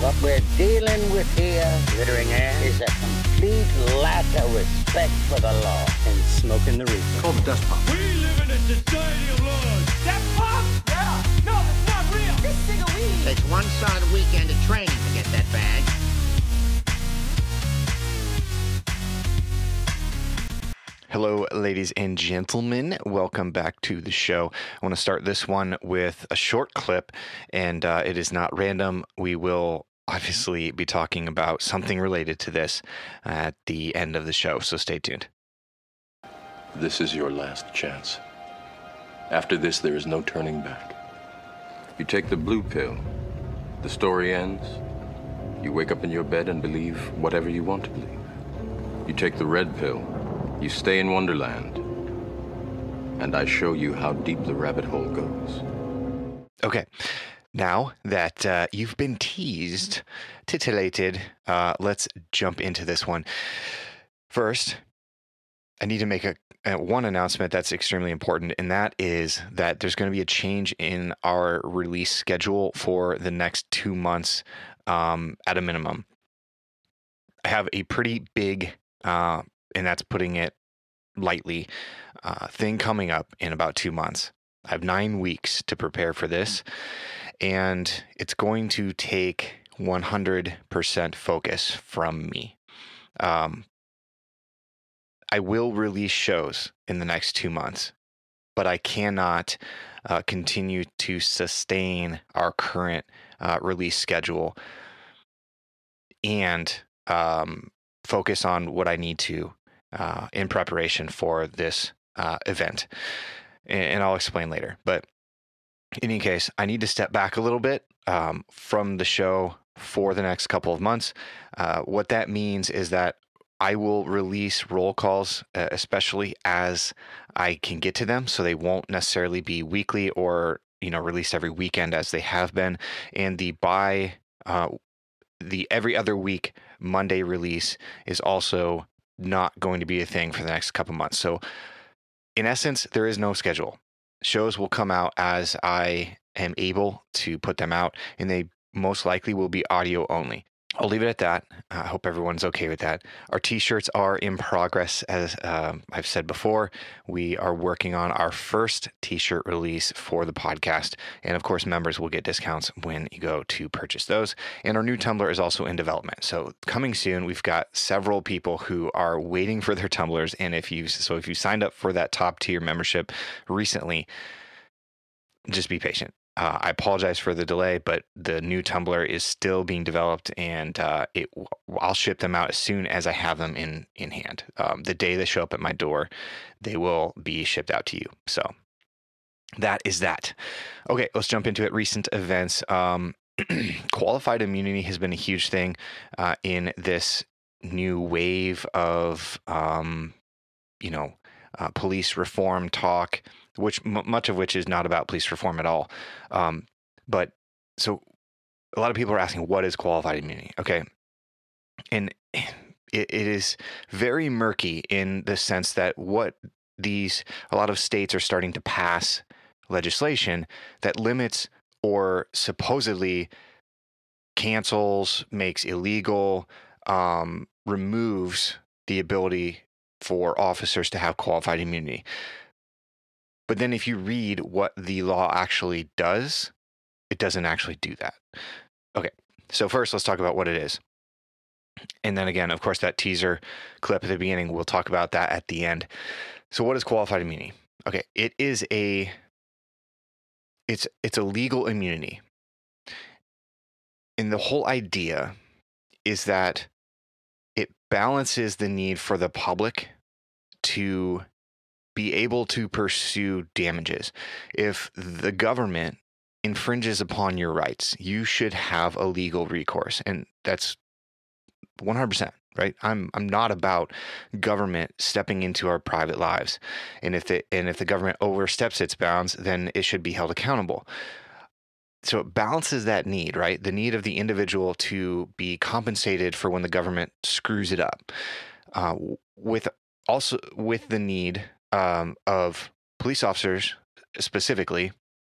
What we're dealing with here, Glittering Air, is a complete lack of respect for the law. And smoking the reefer. Called the dust pump. We live in a society of laws. That pump? Yeah. No, that's not real. This cig of weed. Takes one solid weekend of training to get that bag. Hello, ladies and gentlemen. Welcome back to the show. I want to start this one with a short clip, and it is not random. We will obviously be talking about something related to this at the end of the show, so stay tuned. This is your last chance. After this, there is no turning back. You take the blue pill, the story ends. You wake up in your bed and believe whatever you want to believe. You take the red pill, you stay in Wonderland, and I show you how deep the rabbit hole goes. Okay, now that you've been teased, titillated, let's jump into this one. First, I need to make one announcement that's extremely important, and that is that there's going to be a change in our release schedule for the next 2 months at a minimum. I have a pretty big, and that's putting it lightly, thing coming up in about 2 months. I have 9 weeks to prepare for this, and it's going to take 100% focus from me. I will release shows in the next 2 months, but I cannot continue to sustain our current release schedule and focus on what I need to in preparation for this event. And I'll explain later. But in any case, I need to step back a little bit from the show for the next couple of months. What that means is that I will release roll calls, especially as I can get to them. So they won't necessarily be weekly or, released every weekend as they have been. And the every other week Monday release is also not going to be a thing for the next couple months. So in essence, there is no schedule. Shows will come out as I am able to put them out, and they most likely will be audio only. I'll leave it at that. I hope everyone's okay with that. Our t-shirts are in progress. As I've said before, we are working on our first t-shirt release for the podcast. And of course, members will get discounts when you go to purchase those. And our new tumbler is also in development. So coming soon, we've got several people who are waiting for their tumblers. And if you signed up for that top tier membership recently, just be patient. I apologize for the delay, but the new tumbler is still being developed, and I'll ship them out as soon as I have them in hand. The day they show up at my door, they will be shipped out to you. So that is that. Okay, let's jump into it. Recent events. Qualified immunity has been a huge thing in this new wave of, police reform talk, which much of which is not about police reform at all. But so a lot of people are asking, what is qualified immunity? Okay. And it is very murky in the sense that a lot of states are starting to pass legislation that limits or supposedly cancels, makes illegal, removes the ability for officers to have qualified immunity. But then if you read what the law actually does, it doesn't actually do that. Okay, so first let's talk about what it is. And then again, of course, that teaser clip at the beginning, we'll talk about that at the end. So what is qualified immunity? Okay, it's a legal immunity. And the whole idea is that it balances the need for the public to be able to pursue damages. If the government infringes upon your rights, you should have a legal recourse. And that's 100%, right? I'm not about government stepping into our private lives. And if the government oversteps its bounds, then it should be held accountable. So it balances that need, right? The need of the individual to be compensated for when the government screws it up, with the need of police officers specifically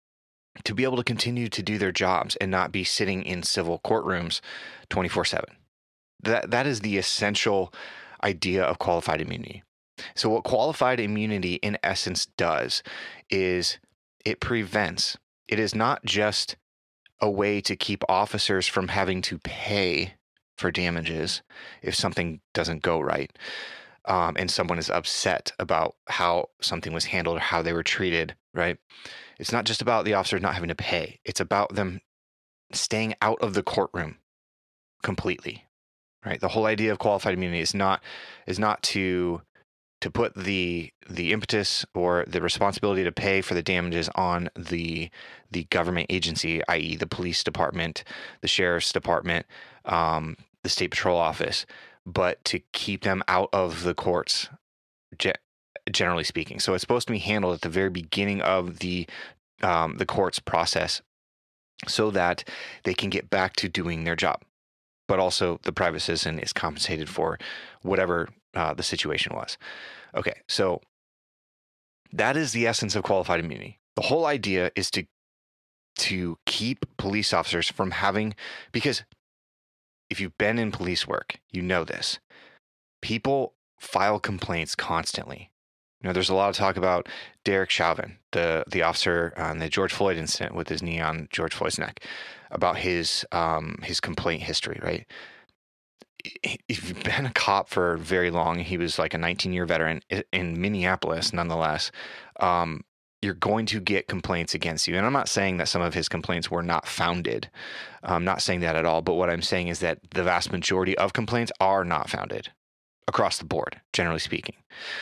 to be able to continue to do their jobs and not be sitting in civil courtrooms 24/7. That is the essential idea of qualified immunity. So what qualified immunity in essence does is it prevents. It is not just a way to keep officers from having to pay for damages if something doesn't go right, and someone is upset about how something was handled or how they were treated, right? It's not just about the officers not having to pay. It's about them staying out of the courtroom completely, right? The whole idea of qualified immunity is not to put the impetus or the responsibility to pay for the damages on the government agency, i.e. the police department, the sheriff's department, the state patrol office, but to keep them out of the courts, generally speaking. So it's supposed to be handled at the very beginning of the court's process so that they can get back to doing their job. But also the private citizen is compensated for whatever the situation was. Okay, so that is the essence of qualified immunity. The whole idea is to keep police officers from having, because if you've been in police work, you know this. People file complaints constantly. You know, there's a lot of talk about Derek Chauvin, the officer on the George Floyd incident with his knee on George Floyd's neck, about his complaint history, right? If you've been a cop for very long, he was like a 19-year veteran in Minneapolis, nonetheless, you're going to get complaints against you. And I'm not saying that some of his complaints were not founded. I'm not saying that at all. But what I'm saying is that the vast majority of complaints are not founded across the board, generally speaking.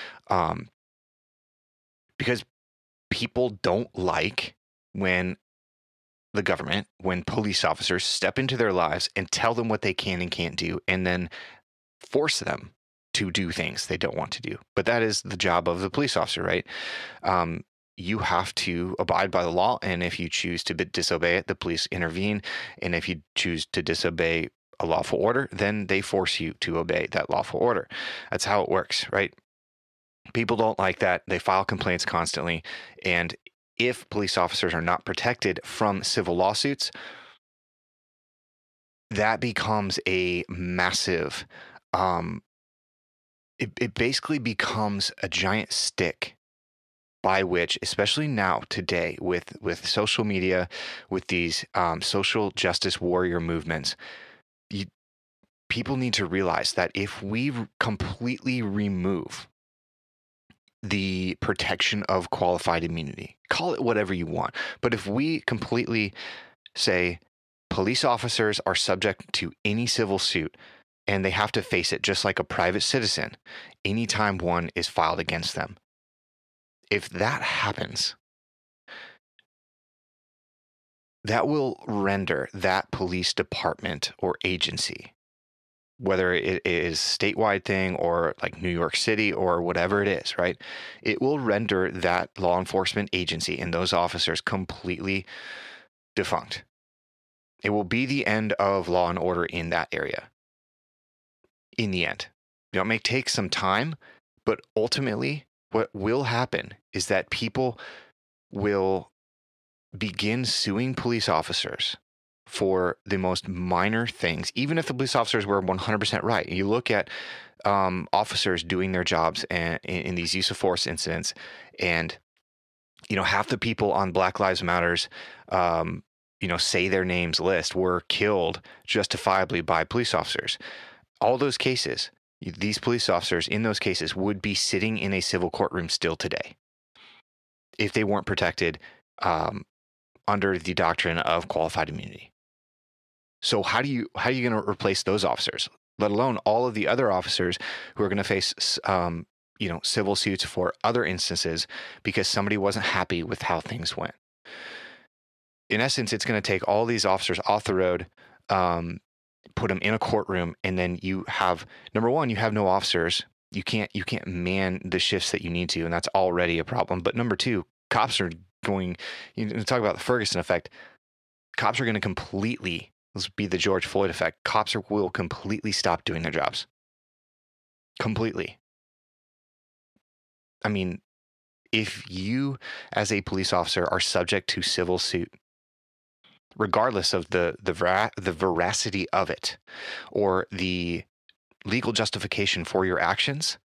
Because people don't like when the government, when police officers step into their lives and tell them what they can and can't do, and then force them to do things they don't want to do. But that is the job of the police officer, right? You have to abide by the law, and if you choose to disobey it, the police intervene. And if you choose to disobey a lawful order, then they force you to obey that lawful order. That's how it works, right? People don't like that. They file complaints constantly. And if police officers are not protected from civil lawsuits, that becomes a massive, it basically becomes a giant stick by which, especially now today with social media, with these social justice warrior movements, people need to realize that if we completely remove the protection of qualified immunity, call it whatever you want, but if we completely say police officers are subject to any civil suit and they have to face it just like a private citizen anytime one is filed against them, if that happens, that will render that police department or agency, whether it is statewide thing or like New York City or whatever it is, right? It will render that law enforcement agency and those officers completely defunct. It will be the end of law and order in that area. In the end, it may take some time, but ultimately what will happen is that people will begin suing police officers for the most minor things, even if the police officers were 100% right. You look at officers doing their jobs in these use of force incidents, and half the people on Black Lives Matter's say their names list were killed justifiably by police officers. All those cases, these police officers in those cases would be sitting in a civil courtroom still today if they weren't protected under the doctrine of qualified immunity. So how are you going to replace those officers, let alone all of the other officers who are going to face civil suits for other instances because somebody wasn't happy with how things went? In essence, it's going to take all these officers off the road, put them in a courtroom, and then you have, number one, you have no officers. You can't man the shifts that you need to, and that's already a problem. But number two, cops are going, talk about the Ferguson effect. Cops are going to completely, this will be the George Floyd effect. Cops will completely stop doing their jobs. Completely. I mean, if you as a police officer are subject to civil suit, regardless of the veracity of it or the legal justification for your actions,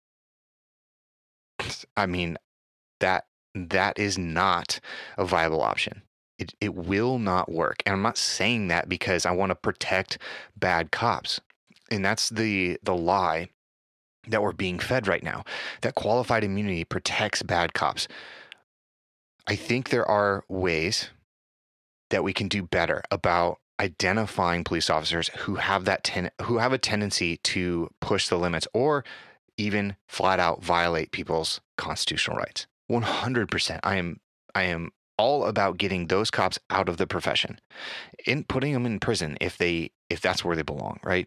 I mean, that is not a viable option. It will not work. And I'm not saying that because I want to protect bad cops. And that's the lie that we're being fed right now, that qualified immunity protects bad cops. I think there are ways that we can do better about identifying police officers who have who have a tendency to push the limits or even flat out violate people's constitutional rights. 100%. I am all about getting those cops out of the profession and putting them in prison if that's where they belong, right?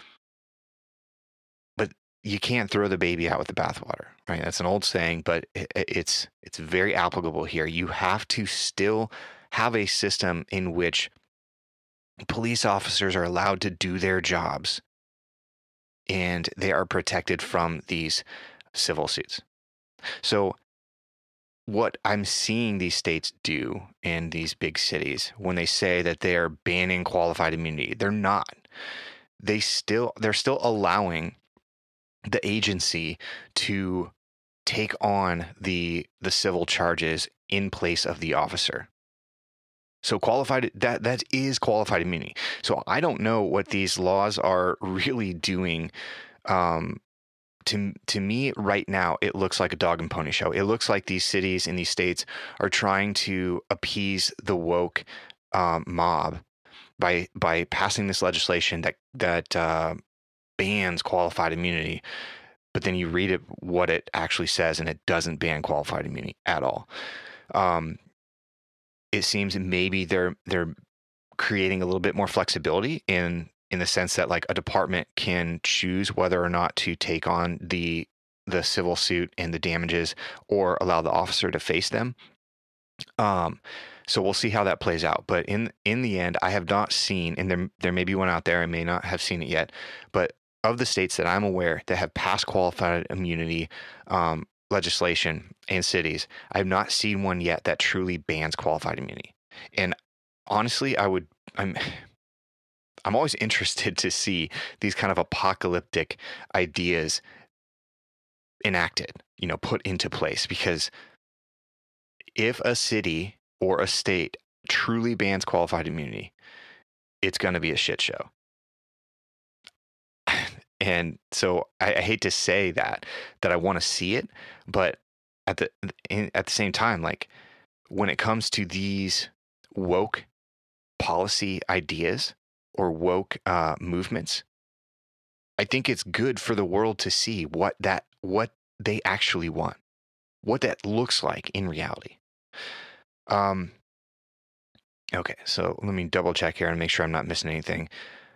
But you can't throw the baby out with the bathwater, right? That's an old saying, but it's very applicable here. You have to still have a system in which police officers are allowed to do their jobs and they are protected from these civil suits. So what I'm seeing these states do in these big cities when they say that they are banning qualified immunity, they're not. They're still allowing the agency to take on the civil charges in place of the officer. So that is qualified immunity. So I don't know what these laws are really doing. To me right now, it looks like a dog and pony show. It looks like these cities and these states are trying to appease the woke mob by passing this legislation that bans qualified immunity. But then you read what it actually says, and it doesn't ban qualified immunity at all. It seems maybe they're creating a little bit more flexibility in the sense that like a department can choose whether or not to take on the civil suit and the damages or allow the officer to face them. So we'll see how that plays out. But in the end, I have not seen, and there may be one out there, I may not have seen it yet, but of the states that I'm aware that have passed qualified immunity legislation in cities, I have not seen one yet that truly bans qualified immunity. And honestly, I'm always interested to see these kind of apocalyptic ideas enacted, put into place, because if a city or a state truly bans qualified immunity, it's going to be a shit show. And so I hate to say that I want to see it, but at the same time, like when it comes to these woke policy ideas or woke movements, I think it's good for the world to see what they actually want, what that looks like in reality. Okay, so let me double check here and make sure I'm not missing anything.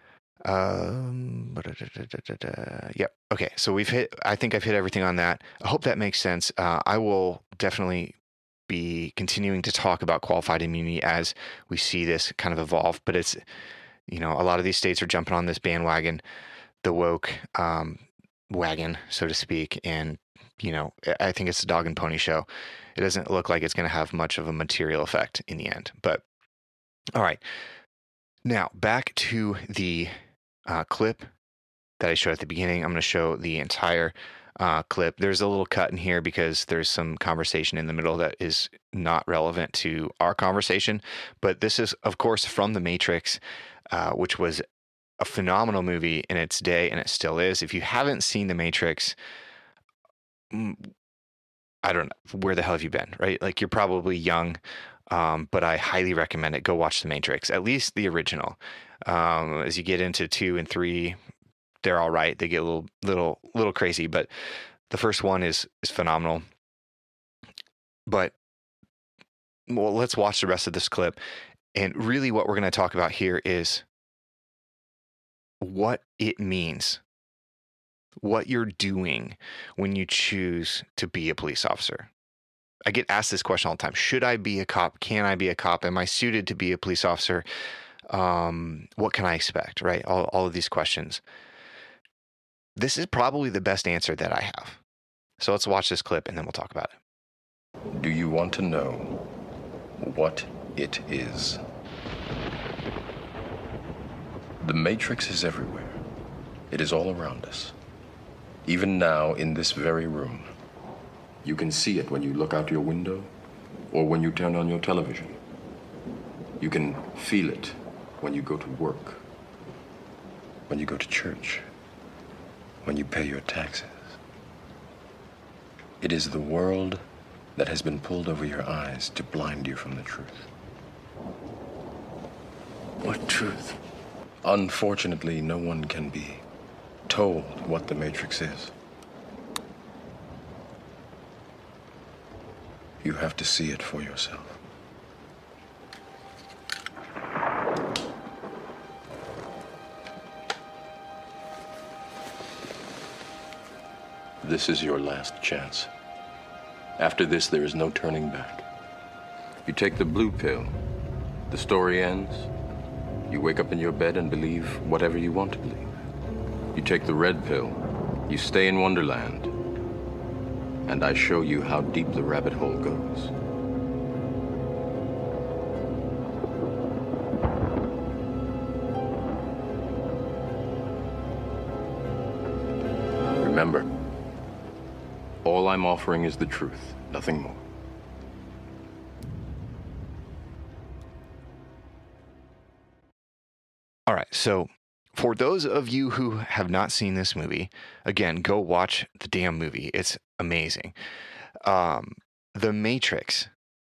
Yep. Okay, so I think I've hit everything on that. I hope that makes sense. I will definitely be continuing to talk about qualified immunity as we see this kind of evolve, but it's, a lot of these states are jumping on this bandwagon, the woke wagon, so to speak. And, I think it's a dog and pony show. It doesn't look like it's going to have much of a material effect in the end. But all right, now back to the clip that I showed at the beginning. I'm going to show the entire clip. There's a little cut in here because there's some conversation in the middle that is not relevant to our conversation. But this is, of course, from The Matrix, which was a phenomenal movie in its day, and it still is. If you haven't seen The Matrix, I don't know, where the hell have you been, right? Like, you're probably young, but I highly recommend it. Go watch The Matrix, at least the original. As you get into 2 and 3, they're all right. They get a little crazy, but the first one is phenomenal. But let's watch the rest of this clip. And really what we're going to talk about here is what it means, what you're doing when you choose to be a police officer. I get asked this question all the time. Should I be a cop? Can I be a cop? Am I suited to be a police officer? What can I expect, right? All of these questions. This is probably the best answer that I have. So let's watch this clip and then we'll talk about it. Do you want to know what it is? The Matrix is everywhere. It is all around us. Even now, in this very room. You can see it when you look out your window or when you turn on your television. You can feel it when you go to work, when you go to church, when you pay your taxes. It is the world that has been pulled over your eyes to blind you from the truth. What truth? Unfortunately, no one can be told what the Matrix is. You have to see it for yourself. This is your last chance. After this, there is no turning back. You take the blue pill, the story ends. You wake up in your bed and believe whatever you want to believe. You take the red pill, you stay in Wonderland, and I show you how deep the rabbit hole goes. Remember, all I'm offering is the truth, nothing more. All right, so for those of you who have not seen this movie, again, go watch the damn movie. It's amazing. The Matrix.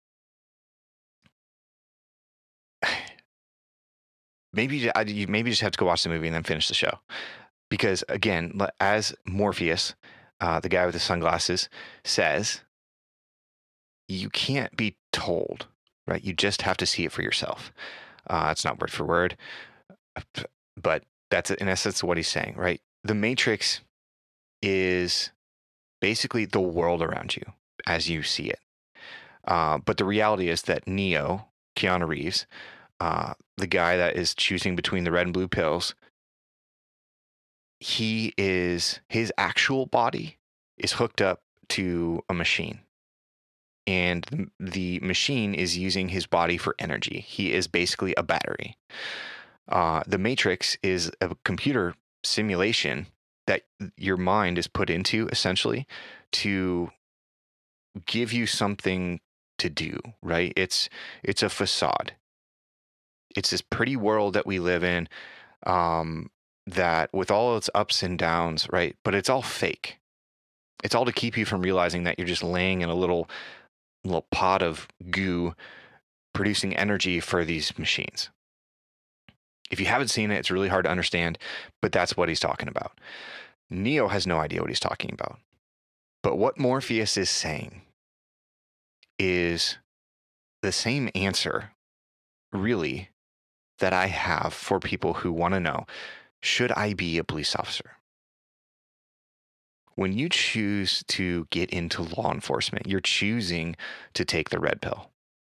Maybe you just have to go watch the movie and then finish the show. Because, again, as Morpheus, the guy with the sunglasses, says, you can't be told, right? You just have to see it for yourself. It's not word for word, but that's in essence what he's saying, right? The Matrix is basically the world around you as you see it. But the reality is that Neo, Keanu Reeves, the guy that is choosing between the red and blue pills, his actual body is hooked up to a machine. And the machine is using his body for energy. He is basically a battery. The Matrix is a computer simulation that your mind is put into, essentially, to give you something to do, right? It's a facade. It's this pretty world that we live in, that with all its ups and downs, right? But it's all fake. It's all to keep you from realizing that you're just laying in a little pot of goo producing energy for these machines. If you haven't seen it, it's really hard to understand, but that's what he's talking about. Neo has no idea what he's talking about. But what Morpheus is saying is the same answer, really, that I have for people who want to know, should I be a police officer? When you choose to get into law enforcement, you're choosing to take the red pill.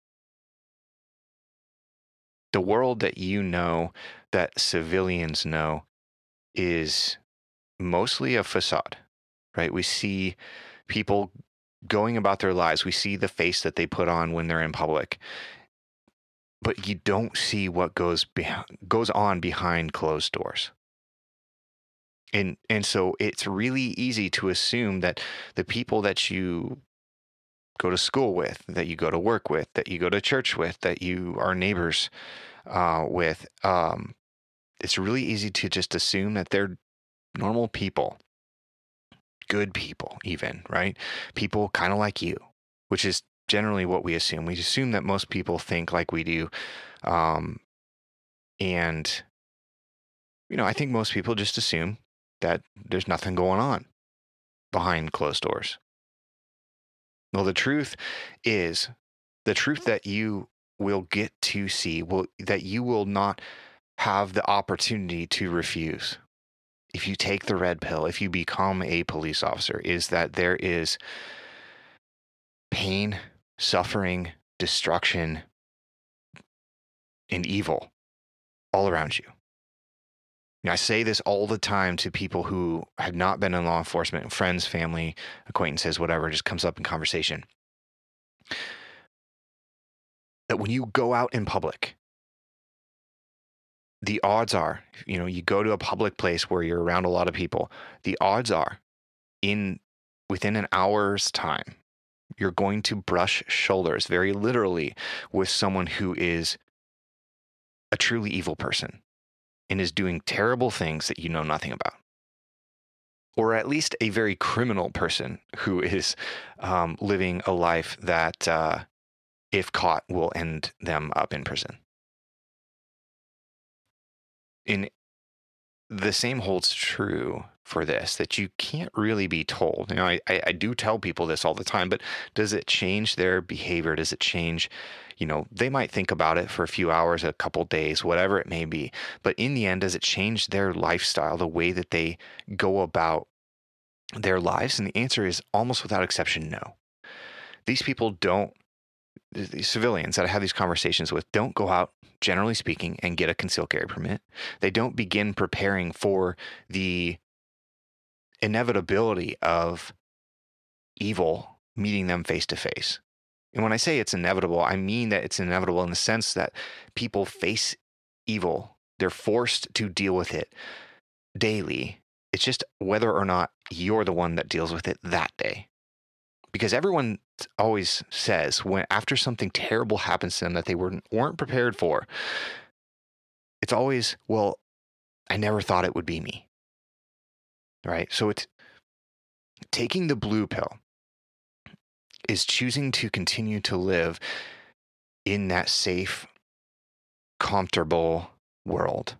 The world that you know, that civilians know, is mostly a facade, right? We see people going about their lives. We see the face that they put on when they're in public. But you don't see what goes on behind closed doors. And so it's really easy to assume that the people that you go to school with, that you go to work with, that you go to church with, that you are neighbors with, it's really easy to just assume that they're normal people, good people even, right? People kind of like you, which is generally what we assume. We assume that most people think like we do. And, I think most people just assume that there's nothing going on behind closed doors. Well, the truth that you will get to see, that you will not have the opportunity to refuse if you take the red pill, if you become a police officer, is that there is pain, suffering, destruction, and evil all around you. I say this all the time to people who have not been in law enforcement, friends, family, acquaintances, whatever, just comes up in conversation. that when you go out in public, the odds are, you go to a public place where you're around a lot of people, the odds are within an hour's time, you're going to brush shoulders very literally with someone who is a truly evil person and is doing terrible things that you know nothing about. Or at least a very criminal person who is living a life that, if caught, will end them up in prison. The same holds true for this, that you can't really be told. I do tell people this all the time, but does it change their behavior? Does it change, they might think about it for a few hours, a couple days, whatever it may be. But in the end, does it change their lifestyle, the way that they go about their lives? And the answer is almost without exception, no. These people don't, the civilians that I have these conversations with, don't go out, generally speaking, and get a concealed carry permit. They don't begin preparing for the inevitability of evil meeting them face to face. And when I say it's inevitable, I mean that it's inevitable in the sense that people face evil. They're forced to deal with it daily. It's just whether or not you're the one that deals with it that day. Because everyone always says after something terrible happens to them that they weren't prepared for, it's always, well, I never thought it would be me. Right? So it's taking the blue pill is choosing to continue to live in that safe, comfortable world.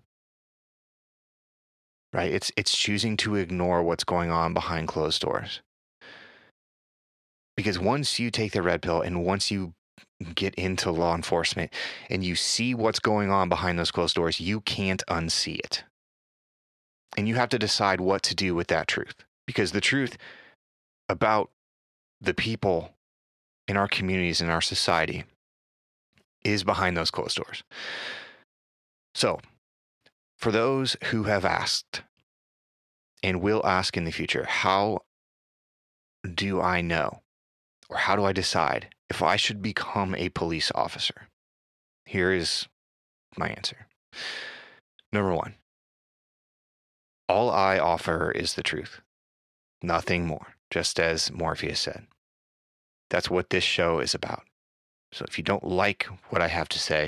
Right? It's choosing to ignore what's going on behind closed doors. Because once you take the red pill and once you get into law enforcement and you see what's going on behind those closed doors, you can't unsee it. And you have to decide what to do with that truth. Because the truth about the people in our communities, in our society, is behind those closed doors. So, for those who have asked and will ask in the future, how do I know? Or how do I decide if I should become a police officer? Here is my answer. Number one, all I offer is the truth. Nothing more, just as Morpheus said. That's what this show is about. So if you don't like what I have to say,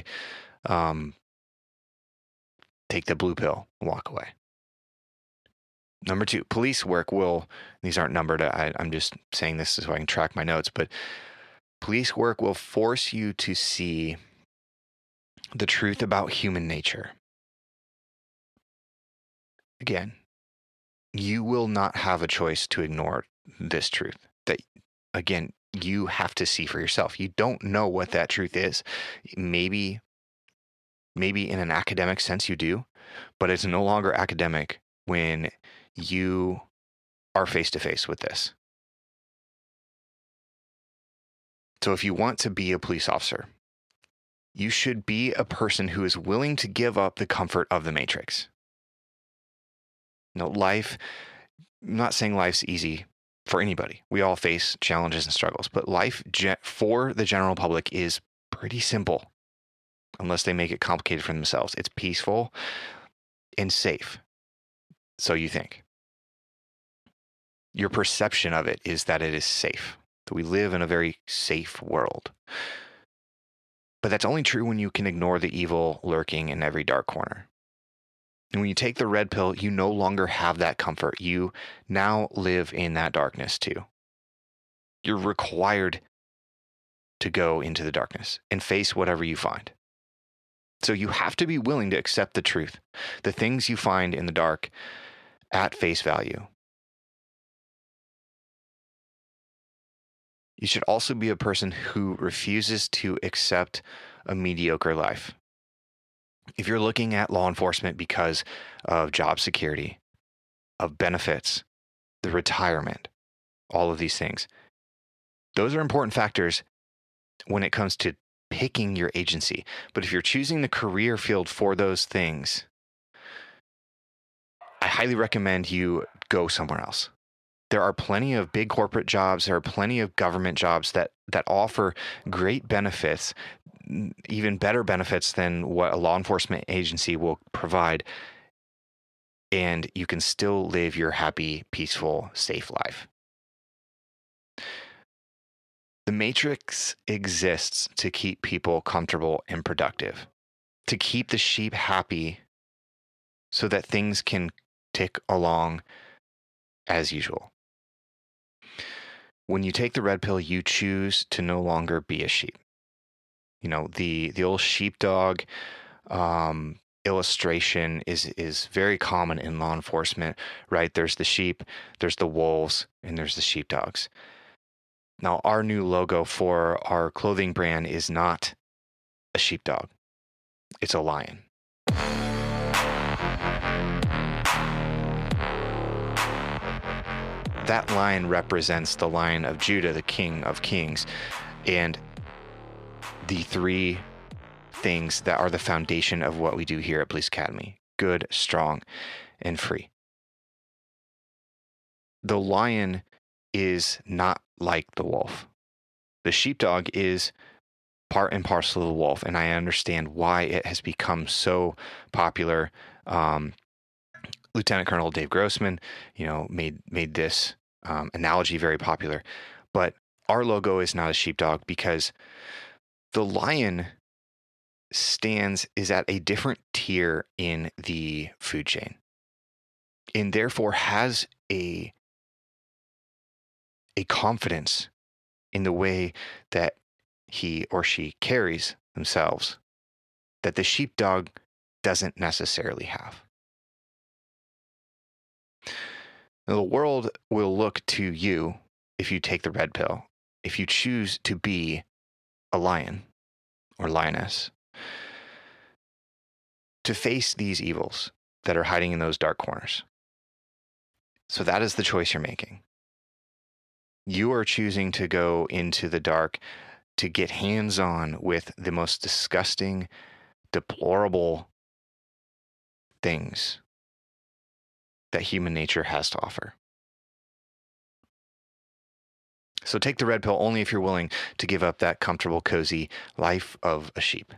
take the blue pill and walk away. Number two, police work these aren't numbered, I'm just saying this so I can track my notes, but police work will force you to see the truth about human nature. Again, you will not have a choice to ignore this truth that, again, you have to see for yourself. You don't know what that truth is. Maybe in an academic sense you do, but it's no longer academic when you are face to face with this. So if you want to be a police officer, you should be a person who is willing to give up the comfort of the matrix. Life, I'm not saying life's easy for anybody. We all face challenges and struggles, but life for the general public is pretty simple unless they make it complicated for themselves. It's peaceful and safe. So you think. Your perception of it is that it is safe. That we live in a very safe world. But that's only true when you can ignore the evil lurking in every dark corner. And when you take the red pill, you no longer have that comfort. You now live in that darkness too. You're required to go into the darkness and face whatever you find. So you have to be willing to accept the truth, the things you find in the dark at face value. You should also be a person who refuses to accept a mediocre life. If you're looking at law enforcement because of job security, of benefits, the retirement, all of these things, those are important factors when it comes to picking your agency. But if you're choosing the career field for those things, I highly recommend you go somewhere else. There are plenty of big corporate jobs. There are plenty of government jobs that offer great benefits, even better benefits than what a law enforcement agency will provide. And you can still live your happy, peaceful, safe life. The Matrix exists to keep people comfortable and productive, to keep the sheep happy so that things can tick along as usual. When you take the red pill, you choose to no longer be a sheep. You know, the old sheepdog illustration is very common in law enforcement, right? There's the sheep, there's the wolves, and there's the sheepdogs. Now, our new logo for our clothing brand is not a sheepdog. It's a lion. That lion represents the Lion of Judah, the King of Kings, and the three things that are the foundation of what we do here at Police Academy: good, strong, and free. The lion is not like the wolf. The sheepdog is part and parcel of the wolf, and I understand why it has become so popular. Lieutenant Colonel Dave Grossman, made this analogy very popular. But our logo is not a sheepdog because the lion is at a different tier in the food chain, and therefore has a confidence in the way that he or she carries themselves that the sheepdog doesn't necessarily have. Now, the world will look to you if you take the red pill, if you choose to be a lion or lioness, to face these evils that are hiding in those dark corners. So that is the choice you're making. You are choosing to go into the dark to get hands-on with the most disgusting, deplorable things that human nature has to offer. So take the red pill only if you're willing to give up that comfortable, cozy life of a sheep.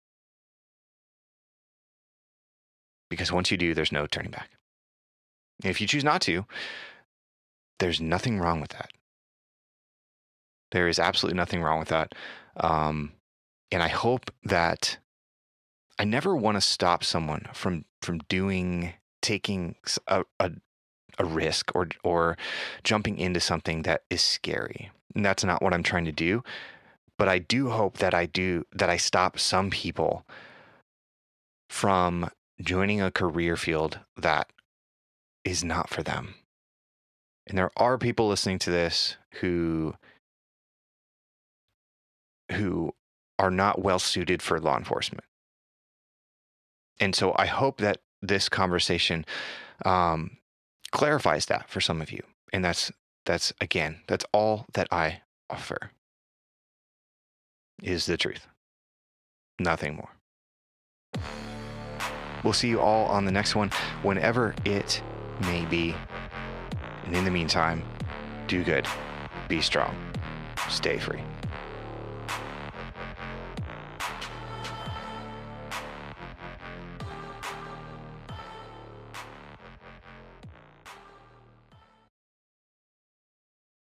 Because once you do, there's no turning back. If you choose not to, there's nothing wrong with that. There is absolutely nothing wrong with that. And I hope that I never want to stop someone from taking a risk or jumping into something that is scary. And that's not what I'm trying to do. But I do hope that I stop some people from joining a career field that is not for them. And there are people listening to this who are not well suited for law enforcement. And so I hope that this conversation clarifies that for some of you. And that's all that I offer is the truth. Nothing more. We'll see you all on the next one, whenever it may be. And in the meantime, do good, be strong, stay free.